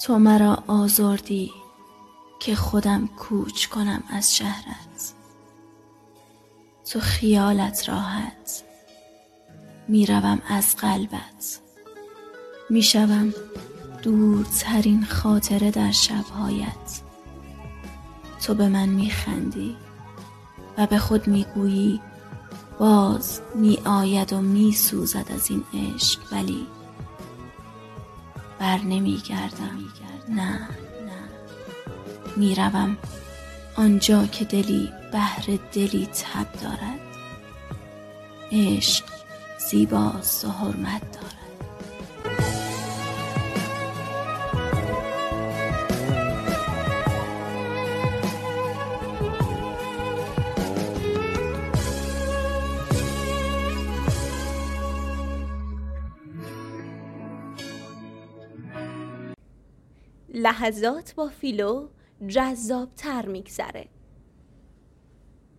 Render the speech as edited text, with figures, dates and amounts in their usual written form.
تو مرا آزردی که خودم کوچ کنم از شهرت. تو خیالت راحت، میروم از قلبت. میشوم دورترین خاطره در شبهایت. تو به من میخندی و به خود میگویی باز میآید و میسوزد از این عشق، ولی بر نمیگردم. نه، میروم آنجا که دلی بهر دلی تب دارد. عشق زیباست و حرمت دارد. لحظات با فیلو جذاب‌تر می‌گذره.